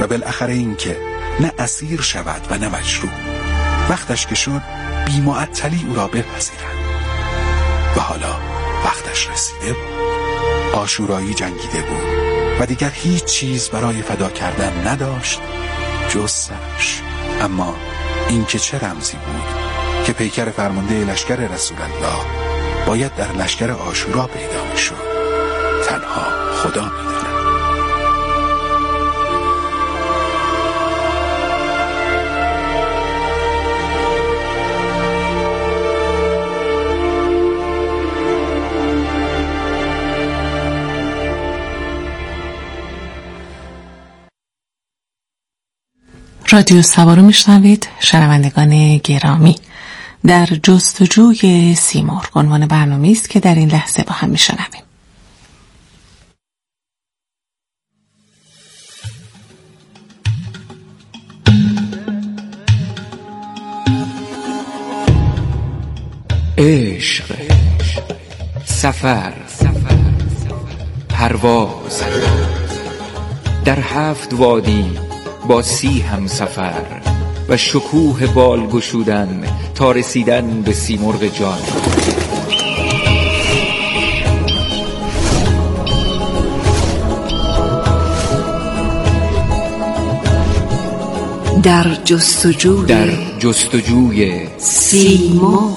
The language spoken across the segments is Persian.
و بالاخره این که نه اسیر شود و نه مجروح. وقتش که شد بی‌معطلی او را بپذیرند. و حالا وقتش رسیده بود. عاشورایی جنگیده بود و دیگر هیچ چیز برای فدا کردن نداشت جز سرش. اما این که چه رمزی بود که پیکر فرمانده لشکر رسول الله باید در لشکر عاشورا پیدا می‌شد، تنها خدا می‌داند. رادیو سبا رو میشنوید شنوندگان گرامی. در جستجوی سیمرغ عنوان برنامه‌ای است که در این لحظه با هم میشنویم. عشق، سفر، پرواز، در 7 وادی با 30 همسفر و شکوه بال گشودن تا رسیدن به سیمرغ جان. در جستجوی سیمرغ.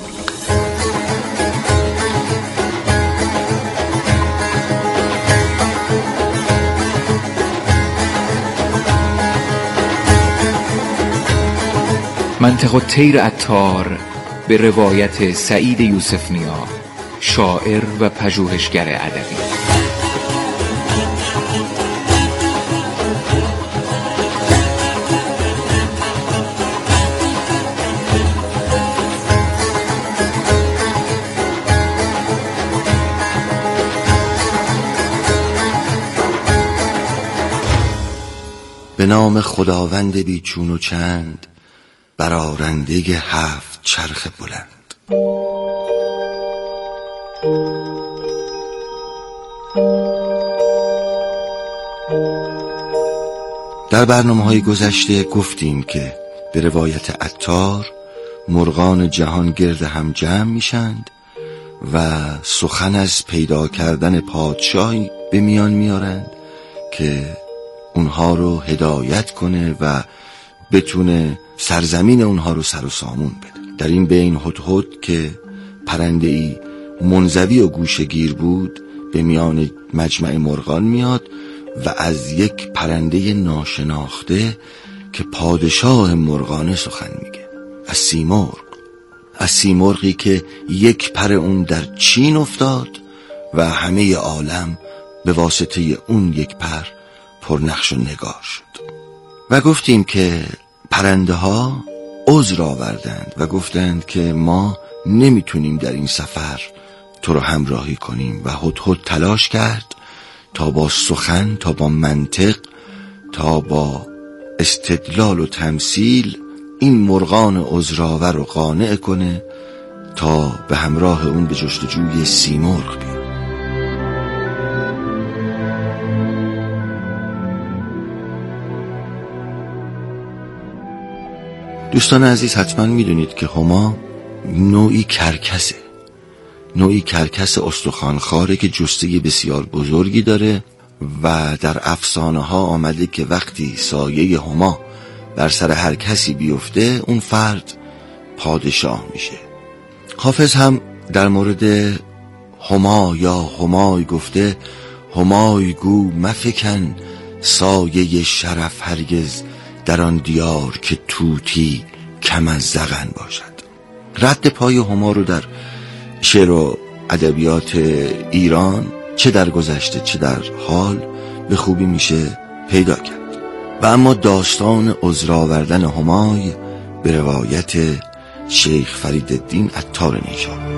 منطق الطیر عطار به روایت سعید یوسف نیا، شاعر و پژوهشگر ادبی. به نام خداوند بی چون و چند، برآرنده 7 چرخ بلند. در برنامه‌های گذشته گفتیم که به روایت عطار مرغان جهان گرد هم جمع میشند و سخن از پیدا کردن پادشاهی به میان میارند که اونها رو هدایت کنه و بتونه سرزمین اونها رو سر و سامون بده. در این بین هدهد که پرنده‌ای منزوی و گوشه‌گیر بود به میان مجمع مرغان میاد و از یک پرنده ناشناخته که پادشاه مرغانه سخن میگه، از سیمرغی که یک پر اون در چین افتاد و همه عالم به واسطه اون یک پر پر نقش و نگار شد. و گفتیم که پرنده ها عذر آوردند و گفتند که ما نمیتونیم در این سفر تو رو همراهی کنیم و هدهد تلاش کرد تا با سخن، تا با منطق، تا با استدلال و تمثیل این مرغان عذرآور رو قانع کنه تا به همراه اون به جستجوی سیمرغ بیاد. دوستان عزیز، حتما میدونید که هما نوعی کرکس استخوانخواره که جسته بسیار بزرگی داره و در افسانه ها آمده که وقتی سایه هما بر سر هر کسی بیفته اون فرد پادشاه میشه. حافظ هم در مورد هما یا همای گفته همای گو مفکن سایه شرف هرگز در آن دیار که توتی کم از زغن باشد. رد پای هما رو در شعر و ادبیات ایران چه در گذشته چه در حال به خوبی میشه پیدا کرد. و اما داستان عذر آوردن همای به روایت شیخ فریدالدین عطار نیشابور.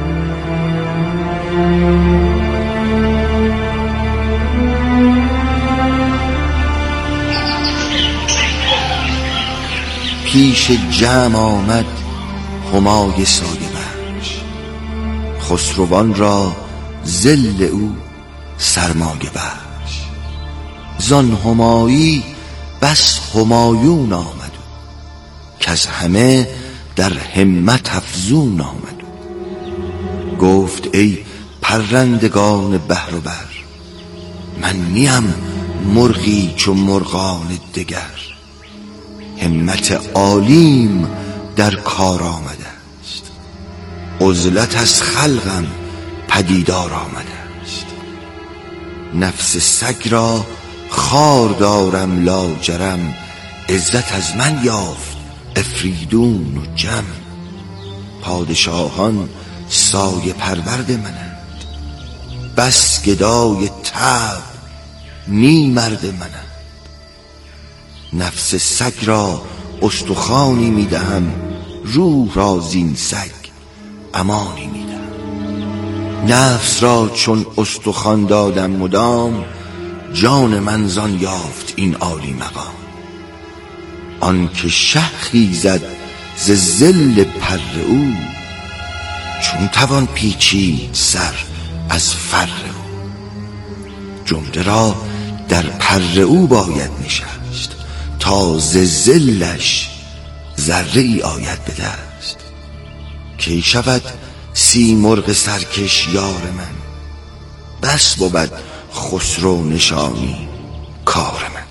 پیش جمع آمد همای سایه بخش، خسروان را ظل او سرمایه بخش. زان همایی بس همایون آمد که از همه در همت افزون آمد. گفت ای پرندگان بحر و بر، من نیم مرغی چون مرغان دگر. همت عالیم در کار آمده است، عزلت از خلقم پدیدار آمده است. نفس سگ را خار دارم لاجرم، عزت از من یافت افریدون و جم. پادشاهان سایه پرورد منند، بس گدای طبع نی مرد منند. نفس سگ را استخوانی میدهم، روح را زین سگ امانی میدهم. نفس را چون استخوان دادم مدام، جان من زان یافت این عالی مقام. آن که شه خیزد ز ظل پر او، چون توان پیچید سر از فر او. جمله را در پر او باید نشست، تا ز ظلش ذره ای آید به دست. کی شود سیمرغ سرکش یار من، بس بود خسرو نشانی کار من.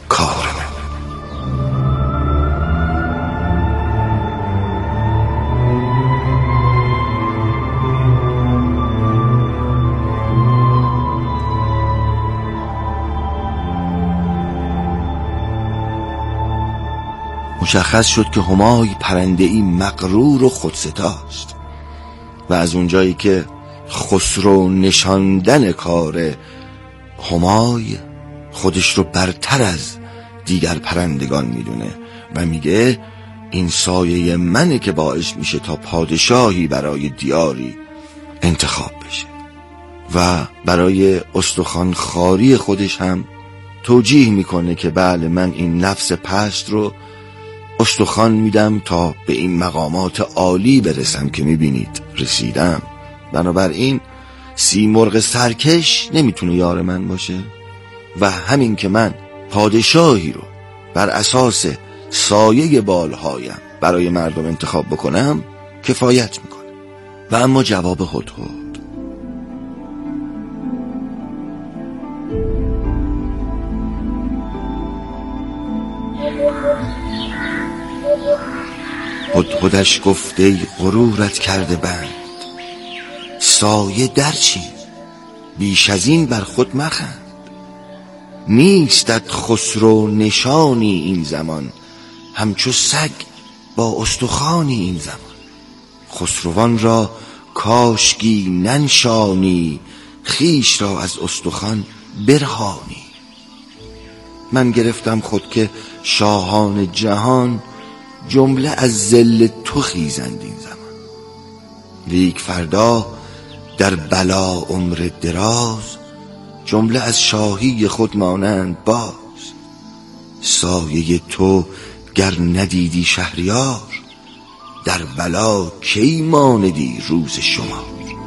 مشخص شد که همای پرنده ای مغرور و خودستاست و از اونجایی که خسرو نشاندن کار همای خودش رو برتر از دیگر پرندگان میدونه و میگه این سایه منه که باعث میشه تا پادشاهی برای دیاری انتخاب بشه و برای استخوان خاری خودش هم توجیه میکنه که بله من این نفس پست رو استخوان میدم تا به این مقامات عالی برسم که میبینید رسیدم. بنابراین سیمرغ سرکش نمیتونه یار من باشه و همین که من پادشاهی رو بر اساس سایه بالهایم برای مردم انتخاب بکنم کفایت میکنه. و اما جواب هدهد هدهدش گفت ای غرورت کرده بند، سایه درچین بیش از این بر خود مخند. نیستت خسرو نشانی این زمان، همچو سگ با استخوانی این زمان. خسروان را کاشکی ننشانی، خویش را از استخوان برهانی. من گرفتم خود که شاهان جهان، جمله از ذل تو خیزند این زمان. لیک فردا در بلا عمر دراز، جمله از شاهی خود مانند باز. سایه تو گر ندیدی شهریار، در بلا کی ماندی روز شمار.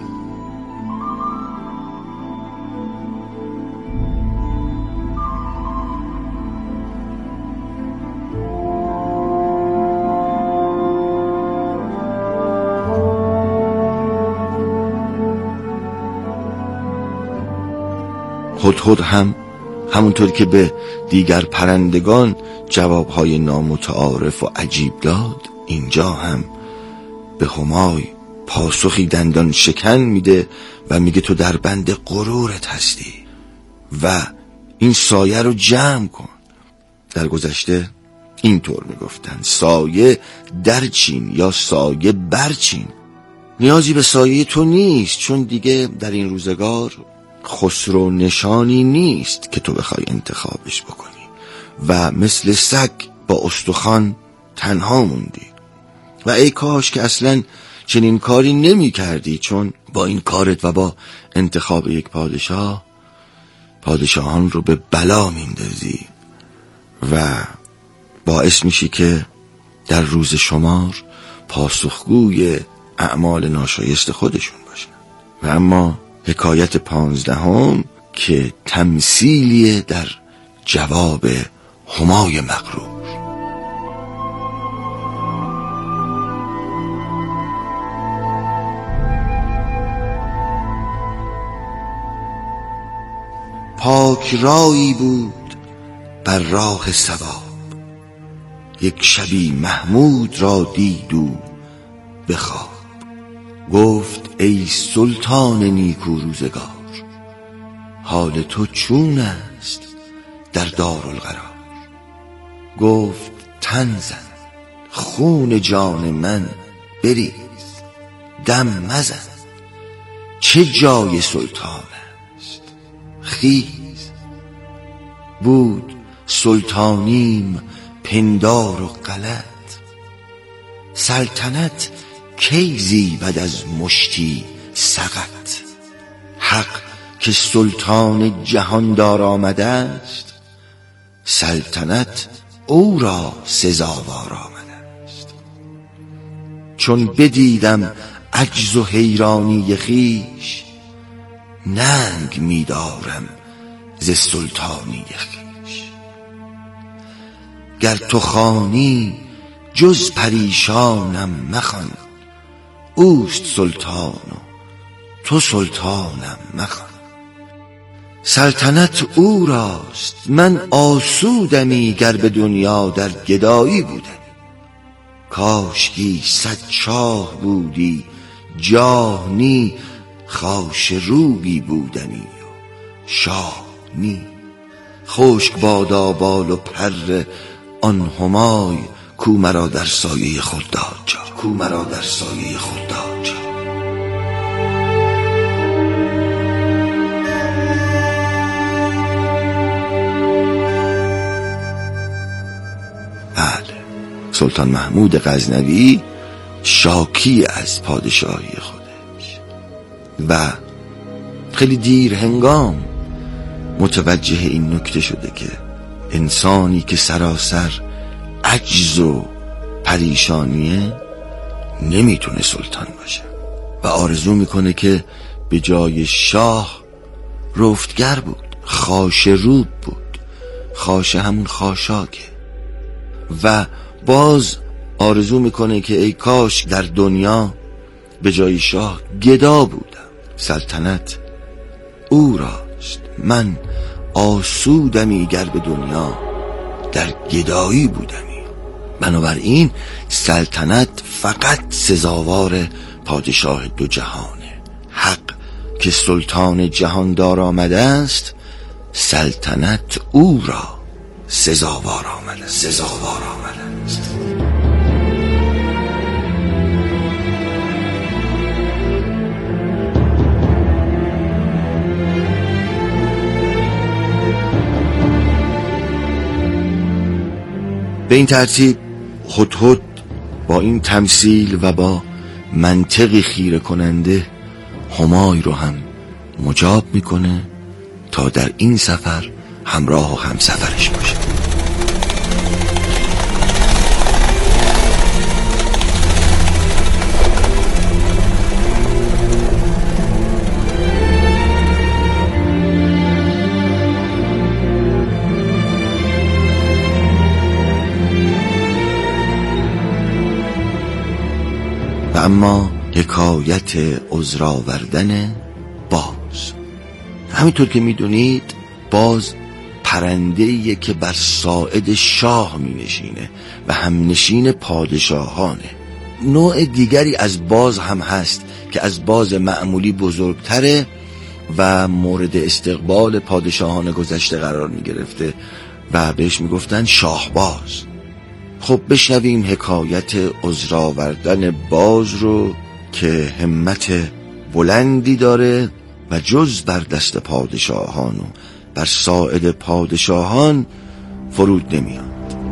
هدهد هم همونطور که به دیگر پرندگان جوابهای نامتعارف و عجیب داد، اینجا هم به همای پاسخی دندان شکن میده و میگه تو در بند غرورت هستی و این سایه رو جمع کن. در گذشته اینطور میگفتن سایه درچین یا سایه برچین. نیازی به سایه تو نیست، چون دیگه در این روزگار خسرو نشانی نیست که تو بخوای انتخابش بکنی و مثل سگ با استخوان تنها موندی. و ای کاش که اصلا چنین کاری نمی کردی، چون با این کارت و با انتخاب یک پادشاهان رو به بلا میندازی و باعث میشی که در روز شمار پاسخگوی اعمال ناشایست خودشون باشن. و اما حکایت 15 که تمثیلیه در جواب همای مغرور. پاک رایی بود بر راه ثواب، یک شبی محمود را دید و بخواب. گفت ای سلطان نیکو روزگار، حال تو چون است در دارالقرار؟ گفت تن زن خون جان من بریز، دم مزن چه جای سلطان است خیز. بود سلطانیم پندار و غلط، سلطنت کی زیبد از مشتی سقط. حق که سلطان جهاندار آمده است، سلطنت او را سزاوار آمده است. چون بدیدم عجز و حیرانی خویش، ننگ می‌دارم ز سلطانی خویش. گر تو خوانی جز پریشانم مخوان، اوست سلطان و تو سلطانم مخوان. سلطنت او راست من آسودمی، گر به دنیا در گدایی بودمی. کاشکی 100 شاه بودی جاه نی، خاش روبی بودمی و شاه نی. خشک بادا بال و پر آن همای، کو مرا در سایه خود داد جا، کو مرا در سایه خود داد جا. بله، سلطان محمود غزنوی شاکی از پادشاهی خودش و خیلی دیر هنگام متوجه این نکته شده که انسانی که سراسر عجز و پریشانیه نمیتونه سلطان باشه و آرزو میکنه که به جای شاه رفتگر بود، خاش روب بود. خاش همون خاشاکه و باز آرزو میکنه که ای کاش در دنیا به جای شاه گدا بودم. سلطنت او راست من آسودمی، گر به دنیا در گدایی بودمی. بنابراین سلطنت فقط سزاوار پادشاه دو جهانه. حق که سلطان جهاندار آمده است، سلطنت او را سزاوار آمده است. به این ترتیب هدهد با این تمثیل و با منطقی خیره کننده همای رو هم مجاب میکنه تا در این سفر همراه و همسفرش باشه. و اما حکایت عذر آوردن باز. همینطور که میدونید باز پرنده‌ایه که بر ساعد شاه می نشینه و همنشین پادشاهانه. نوع دیگری از باز هم هست که از باز معمولی بزرگتره و مورد استقبال پادشاهان گذشته قرار می گرفته و بهش می گفتن شاهباز. خب بشنویم حکایت عذر آوردن باز رو که همت بلندی داره و جز بر دست پادشاهان و بر ساعد پادشاهان فرود نمیاد.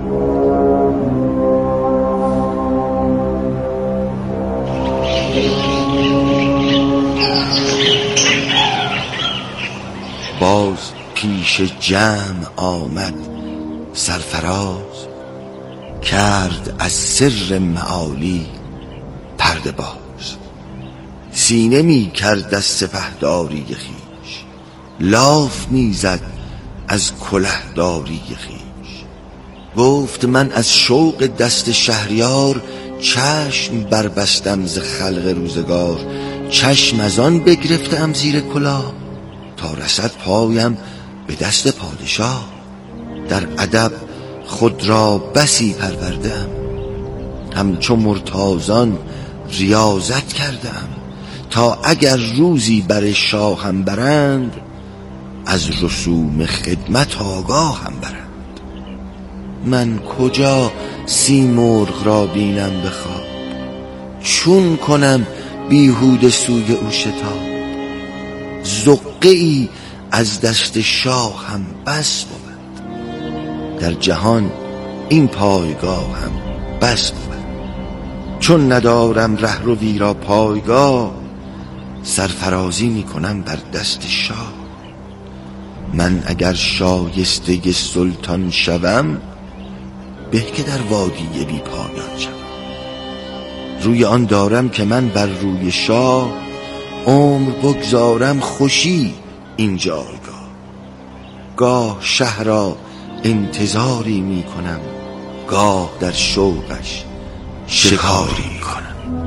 باز پیش جمع آمد سرفراز، کرد از سر معالی پرده باز. سینه می کرد از سپهداری خویش، لاف می زد از کلهداری خویش. گفت من از شوق دست شهریار چشم بربستم ز خلق روزگار. چشم از آن بگرفتم زیر کلاه تا رسد پایم به دست پادشاه. در ادب خود را بسی پروردم، همچو مرتازان ریاضت کردم. تا اگر روزی بر شاهم برند، از رسوم خدمت آگاهم برند. من کجا سیمرغ را بینم به خواب، چون کنم بیهوده سوی او شتاب. زقه ای از دست شاهم بس بود، در جهان این پایگاهم بس بود. چون ندارم رهروی را پایگاه، سرفرازی می کنم بر دست شاه. من اگر شایسته سلطان شوم، به که در وادی بی پایان شوم. روی آن دارم که من بر روی شاه، عمر بگذارم خوشی این جایگاه. گاه شه را انتظاری می کنم، گاه در شوقش شکاری می کنم.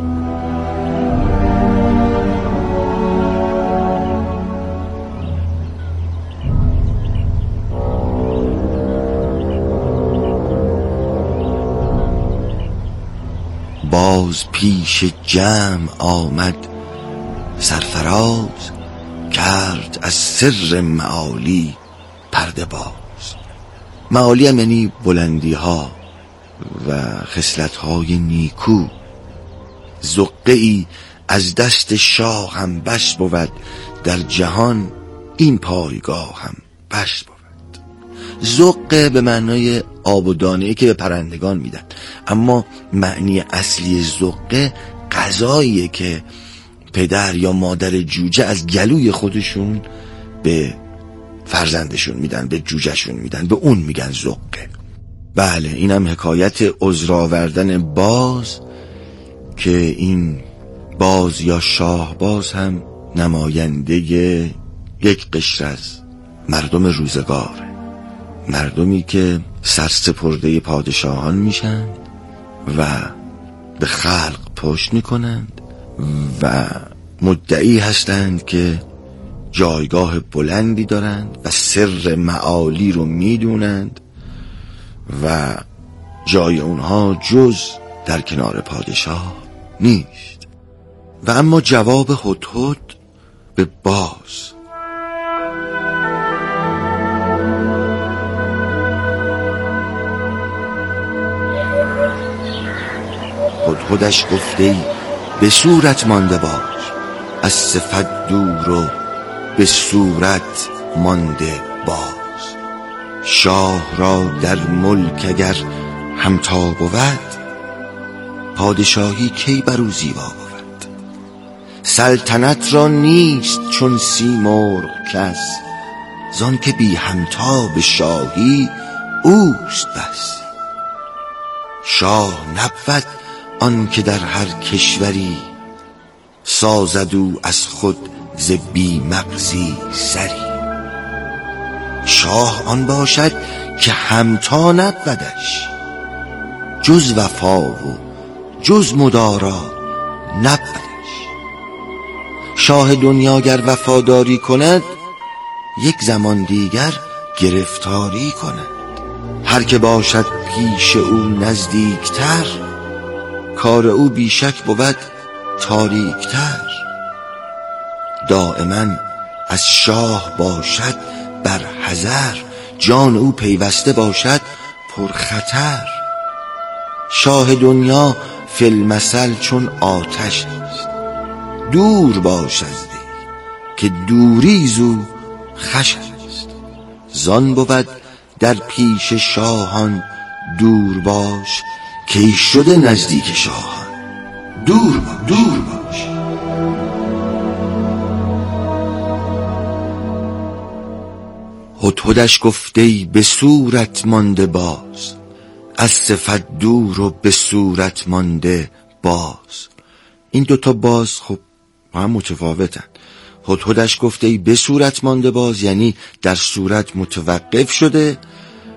باز پیش جمع آمد سرفراز، کرد از سر معالی پرده باز. معالی هم یعنی بلندی ها و خصلت های نیکو. زقه ای از دست شاه هم بس بود، در جهان این پایگاه هم بس بود. زقه به معنای آب و دانه‌ای که به پرندگان میدن، اما معنی اصلی زقه غذاییه که پدر یا مادر جوجه از گلوی خودشون به فرزندشون میدن، به جوجهشون میدن، به اون میگن زقه. بله، اینم حکایت عذر آوردن باز، که این باز یا شاه باز هم نماینده یک قشر از مردم روزگاره، مردمی که سرسپرده پادشاهان میشن و به خلق پشت میکنند و مدعی هستند که جایگاه بلندی دارند و سر معالی رو میدونند و جای اونها جز در کنار پادشاه نیست. و اما جواب هدهد به باز: هدهدش گفته به صورت مانده باش، از صفت دور و به صورت مانده باز. شاه را در ملک اگر همتا بود، پادشاهی کی برو زیبا بود. سلطنت را نیست چون سیمرغ کس، زان که بی همتا به شاهی اوست بس. شاه نبود آن که در هر کشوری، سازد او از خود ز بی مغزی سری. شاه آن باشد که همتا نبودش، جز وفا و جز مدارا نبودش. شاه دنیا گر وفاداری کند، یک زمان دیگر گرفتاری کند. هر که باشد پیش او نزدیکتر، کار او بیشک بود تاریکتر. دائما از شاه باشد بر حذر، جان او پیوسته باشد پرخطر. شاه دنیا فی المثل چون آتش است، دور باش از دی که دوری زو خوش است. زان بود در پیش شاهان دور باش، کی شده نزدیک شاهان دور باش. هدهدش گفته به صورت مانده باز، از صفت دور و به صورت مانده باز. این دوتا باز خب هم متفاوتن. هدهدش گفته به صورت مانده باز یعنی در صورت متوقف شده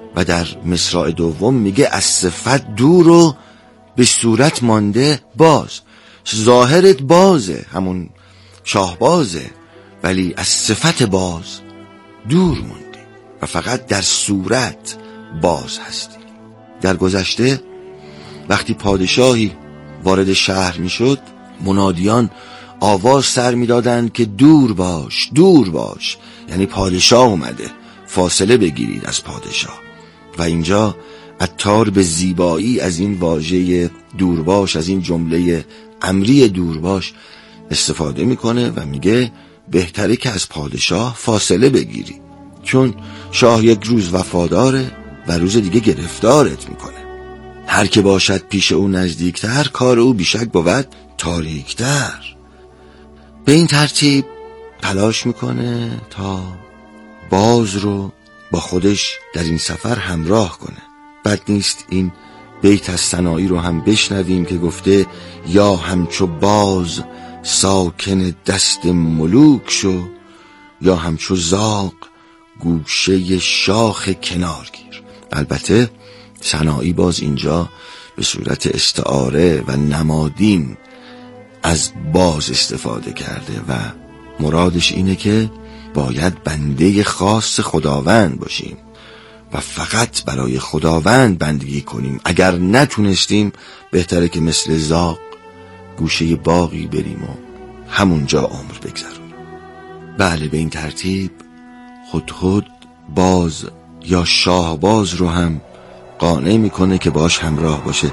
و در مصرع دوم میگه از صفت دور و به صورت مانده باز. ظاهرت بازه، همون شاهبازه، ولی از صفت باز دور موندی و فقط در صورت باز هستی. در گذشته وقتی پادشاهی وارد شهر میشد، منادیان آواز سر میدادند که دور باش، دور باش، یعنی پادشاه اومده، فاصله بگیرید از پادشاه. و اینجا عطار به زیبایی از این واژه دورباش، از این جمله امری دورباش استفاده میکنه و میگه بهتره که از پادشاه فاصله بگیری، چون شاه یک روز وفاداره و روز دیگه گرفتارت میکنه. هر که باشد پیش او نزدیکتر، کار او بیشک بود تاریکتر. به این ترتیب تلاش میکنه تا باز رو با خودش در این سفر همراه کنه. بد نیست این بیت از سنایی رو هم بشنویم که گفته یا همچو باز ساکن دست ملوک شو، یا همچو زاغ گوشه شاخ کنار گیر. البته سنایی باز اینجا به صورت استعاره و نمادین از باز استفاده کرده و مرادش اینه که باید بنده خاص خداوند باشیم و فقط برای خداوند بندگی کنیم. اگر نتونستیم بهتره که مثل زاغ گوشه باغی بریم و همونجا عمر بگذرونیم. بله، به این ترتیب هدهد باز یا شاهباز رو هم قانع میکنه که باش همراه باشه.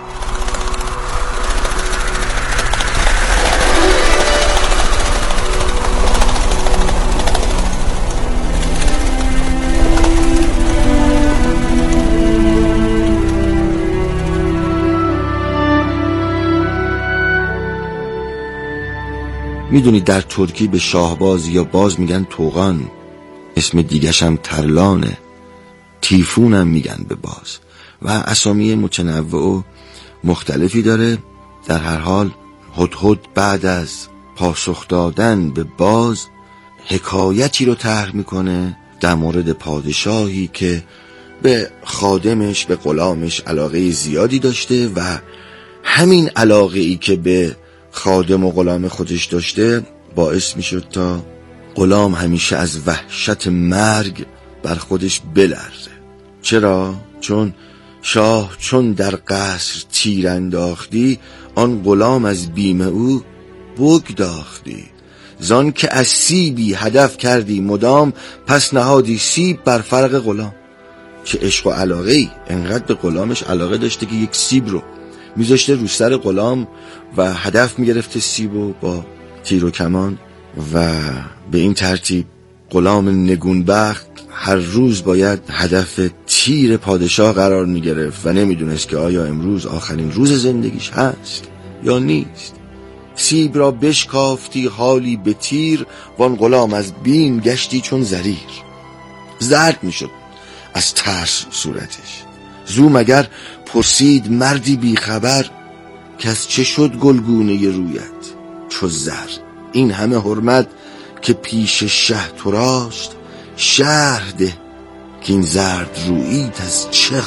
میدونید در ترکی به شاهباز یا باز میگن توغان، اسم دیگش هم ترلانه، تیفون هم میگن به باز و اسامی متنوع و مختلفی داره. در هر حال هدهد بعد از پاسخ دادن به باز حکایتی رو طرح میکنه در مورد پادشاهی که به خادمش، به غلامش علاقه زیادی داشته و همین علاقه ای که به خادم و غلام خودش داشته باعث میشد تا غلام همیشه از وحشت مرگ بر خودش بلرزه. چرا؟ چون شاه چون در قصر تیر انداختی، آن غلام از بیم او بگداختی. زان که از سیبی هدف کردی مدام، پس نهادی سیب بر فرق غلام. چه عشق و علاقه ای، انقدر به غلامش علاقه داشته که یک سیب رو میذاشته رو سر غلام و هدف میگرفته سیبو با تیر و کمان و به این ترتیب غلام نگونبخت هر روز باید هدف تیر پادشاه قرار میگرفت و نمیدونست که آیا امروز آخرین روز زندگیش هست یا نیست. سیب را بشکافتی حالی به تیر، وان غلام از بیم گشتی چون زریر. زرد میشد از ترس صورتش. زو مگر پرسید مردی بیخبر، که از چه شد گلگونه رویت چو زر. این همه حرمت که پیش شه تو راست، شهر ده که این زرد رویت از چه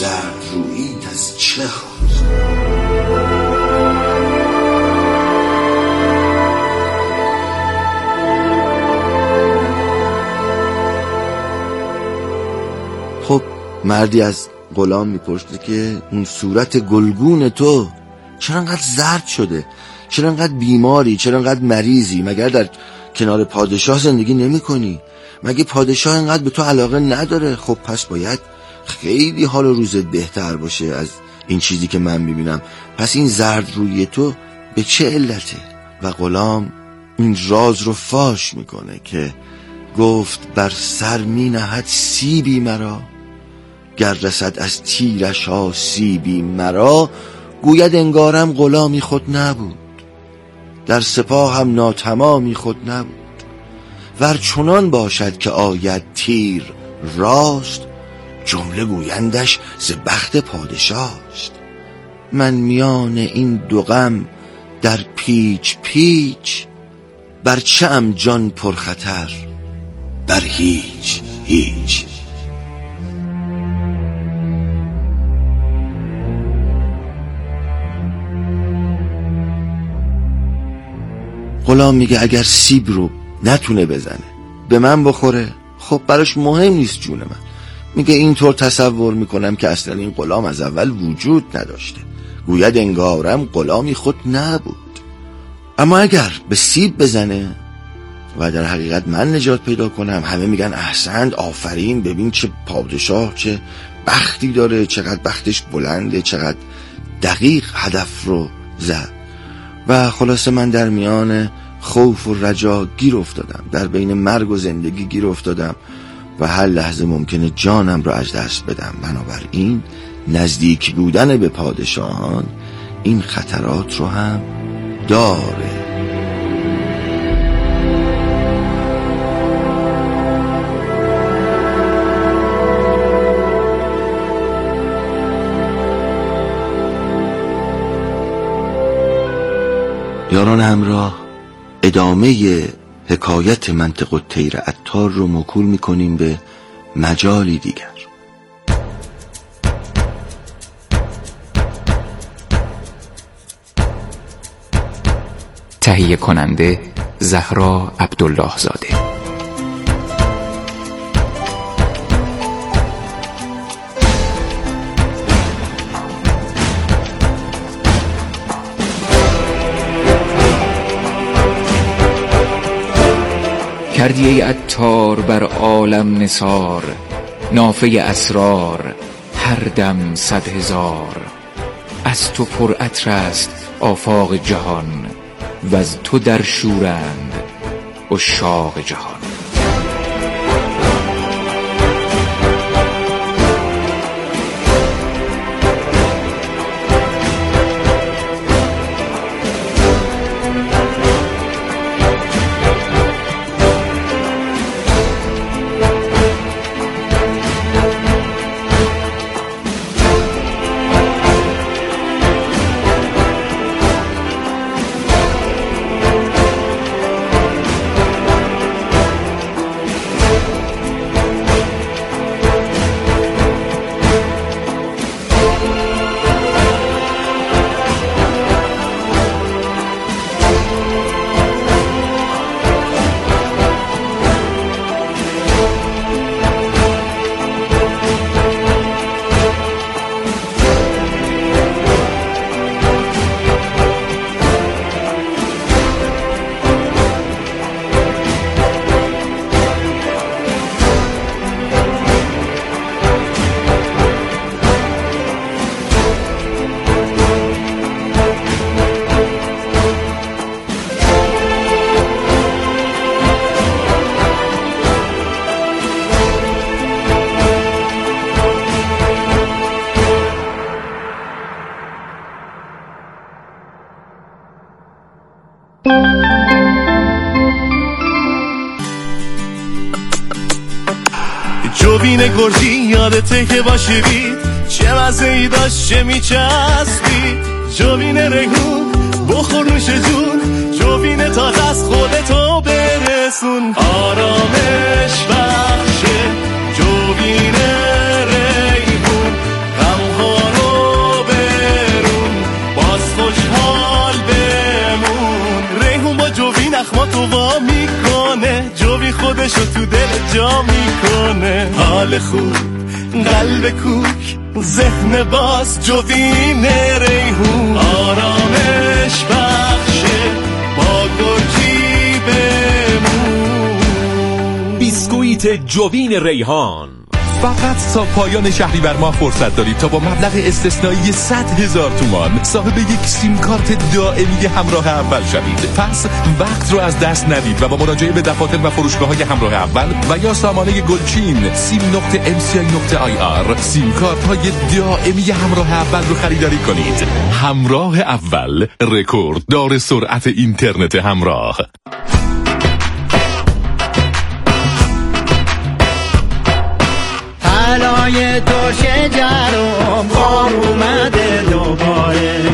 خواست. خب مردی از غلام میپرسه که اون صورت گلگون تو چرا انقدر زرد شده؟ چرا انقدر بیماری؟ چرا انقدر مریضی؟ مگر در کنار پادشاه زندگی نمی کنی؟ مگه پادشاه انقدر به تو علاقه نداره؟ خب پس باید خیلی حال و روزت بهتر باشه از این چیزی که من میبینم. پس این زرد روی تو به چه علته؟ و غلام این راز رو فاش میکنه که گفت بر سر می نهد سیبی مرا، گر رسد از تیرش ها سیبی مرا. گوید انگارم غلامی خود نبود، در سپاه هم ناتمامی خود نبود. ور چنان باشد که آید تیر راست، جمله گویندش ز بخت پادشاست. من میان این دو غم در پیچ پیچ، بر چه ام جان پرخطر بر هیچ هیچ. غلام میگه اگر سیب رو نتونه بزنه به من بخوره، خب براش مهم نیست جون من. میگه اینطور تصور میکنم که اصلا این غلام از اول وجود نداشته، گوید انگارم غلامی خود نبود. اما اگر به سیب بزنه و در حقیقت من نجات پیدا کنم، همه میگن احسنت، آفرین، ببین چه پادشاه، چه بختی داره، چقدر بختش بلنده، چقدر دقیق هدف رو زد. و خلاصه من در میان خوف و رجا گیر افتادم، در بین مرگ و زندگی گیر افتادم و هر لحظه ممکنه جانم رو از دست بدم. بنابراین نزدیک بودن به پادشاهان این خطرات رو هم داره. یاران همراه، ادامه حکایت منطق الطیر عطار رو موکول میکنیم به مجالی دیگر. تهیه کننده زهرا عبدالله زاده. کردی ای عطار بر عالم نثار، نافه اسرار هر دم 100,000. از تو پر عطر است آفاق جهان، و از تو در شورند عشاق جهان. جوین گرجی یادته که باشی بید، چه مزه‌ای داشت چه میچسبی. جوین ریحون بخور نوش جون، جوین تازه از خودتو برسون. آرامش بخشه جوین ریحون، غمها رو برون باز خوشحال بمون. ریحون با جوین اخماتو وا میکنه، جوین خودشو تو دل جا میکنه. حال خوب قلب کوک ذهن باز جوین ریحون. آرامش بخشه با گرجی بمون. بیسکویت جوین ریحان فقط تا پایان شهریور ماه فرصت دارید تا با مبلغ استثنایی 100,000 تومان صاحب یک سیم کارت دائمی همراه اول شوید. پس وقت رو از دست ندید و با مراجعه به دفاتر و فروشگاه‌های همراه اول و یا سامانه گلچین sim.mci.ir سیم کارت های دائمی همراه اول رو خریداری کنید. همراه اول، رکورد دار سرعت اینترنت همراه. حلای ترش جرم بار اومده دوباره،